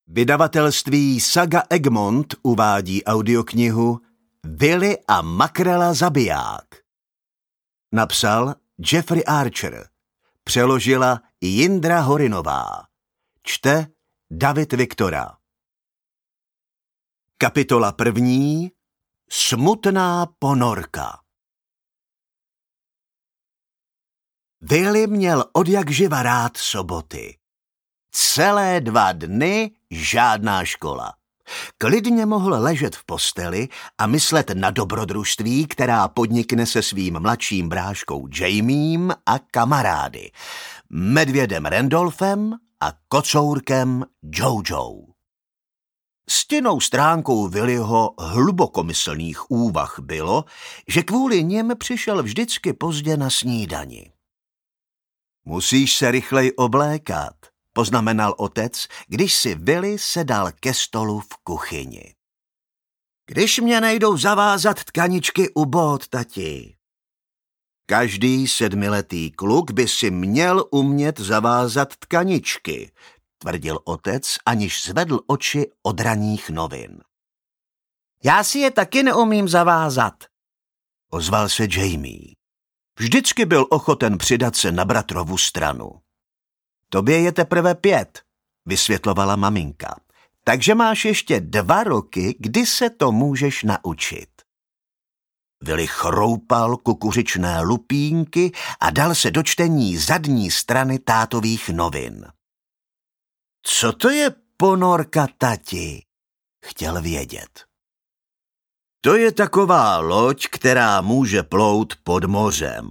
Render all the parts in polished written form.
Vydavatelství Saga Egmont uvádí audioknihu Willy a makrela zabiják. Napsal Jeffrey Archer. Přeložila Jindra Horinová. Čte David Viktora. Kapitola 1. Smutná ponorka. Willy měl odjakživa rád soboty. Celé 2 dny žádná škola. Klidně mohl ležet v posteli a myslet na dobrodružství, která podnikne se svým mladším bráškou Jamiem a kamarády, medvědem Randolphem a kocourkem Jojo. Stinnou stránkou Willyho hlubokomyslných úvah bylo, že kvůli nim přišel vždycky pozdě na snídani. Musíš se rychleji oblékat, poznamenal otec, když si Willy sedal ke stolu v kuchyni. Když mě nejdou zavázat tkaničky u bot, tati. Každý 7letý kluk by si měl umět zavázat tkaničky, tvrdil otec, aniž zvedl oči od ranních novin. Já si je taky neumím zavázat, ozval se Jamie. Vždycky byl ochoten přidat se na bratrovu stranu. Tobě je teprve 5, vysvětlovala maminka. Takže máš ještě 2 roky, kdy se to můžeš naučit. Willy chroupal kukuřičné lupínky a dal se do čtení zadní strany tátových novin. Co to je ponorka, tati? Chtěl vědět. To je taková loď, která může plout pod mořem.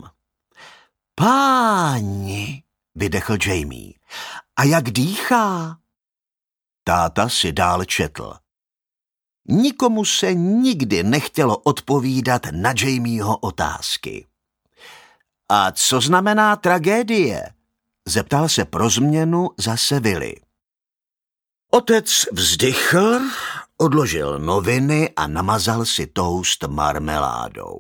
Páni, vydechl Jamie. A jak dýchá? Táta si dál četl. Nikomu se nikdy nechtělo odpovídat na Jamieho otázky. A co znamená tragédie? Zeptal se pro změnu zase Willy. Otec vzdychl, odložil noviny a namazal si toast marmeládou.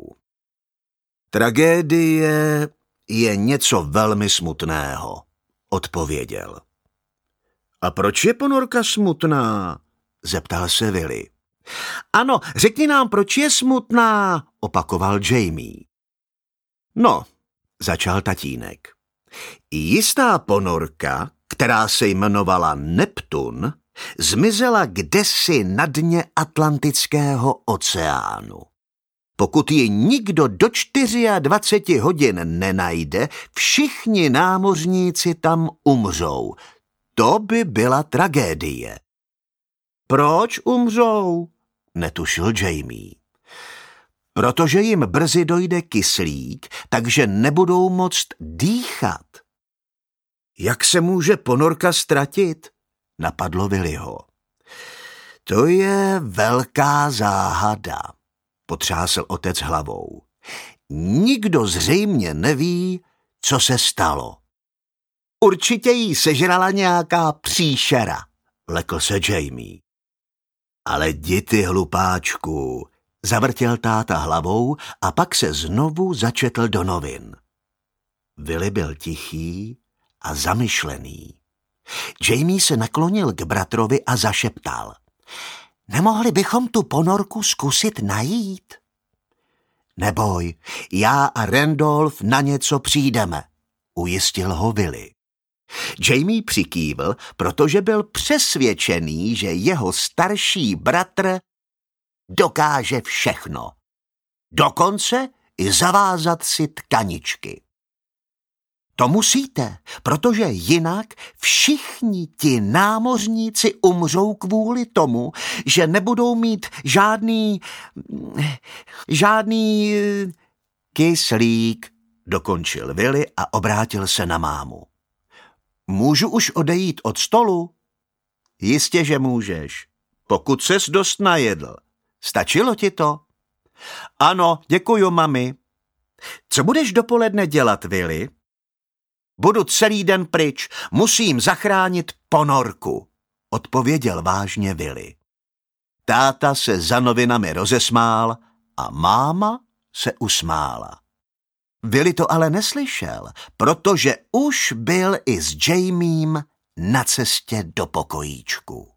Tragédie je něco velmi smutného, odpověděl. A proč je ponorka smutná? Zeptal se Willy. Ano, řekni nám, proč je smutná, opakoval Jamie. No, začal tatínek. Jistá ponorka, která se jmenovala Neptun, zmizela kdesi na dně Atlantického oceánu. Pokud ji nikdo do 24 hodin nenajde, všichni námořníci tam umřou. To by byla tragédie. Proč umřou? Netušil Jamie. Protože jim brzy dojde kyslík, takže nebudou moct dýchat. Jak se může ponorka ztratit? Napadlo Willyho. To je velká záhada, potřásl otec hlavou. Nikdo zřejmě neví, co se stalo. Určitě jí sežrala nějaká příšera, lekl se Jamie. Ale jdi ty, hlupáčku, zavrtěl táta hlavou a pak se znovu začetl do novin. Willy byl tichý a zamyšlený. Jamie se naklonil k bratrovi a zašeptal. Nemohli bychom tu ponorku zkusit najít? Neboj, já a Randolph na něco přijdeme, ujistil ho Willy. Jamie přikývl, protože byl přesvědčený, že jeho starší bratr dokáže všechno. Dokonce i zavázat si tkaničky. To musíte, protože jinak všichni ti námořníci umřou kvůli tomu, že nebudou mít žádný kyslík, dokončil Willy a obrátil se na mámu. Můžu už odejít od stolu? Jistě, že můžeš, pokud ses dost najedl. Stačilo ti to? Ano, děkuju, mami. Co budeš dopoledne dělat, Willy? Budu celý den pryč, musím zachránit ponorku, odpověděl vážně Willy. Táta se za novinami rozesmál a máma se usmála. Willy to ale neslyšel, protože už byl i s Jamiem na cestě do pokojíčku.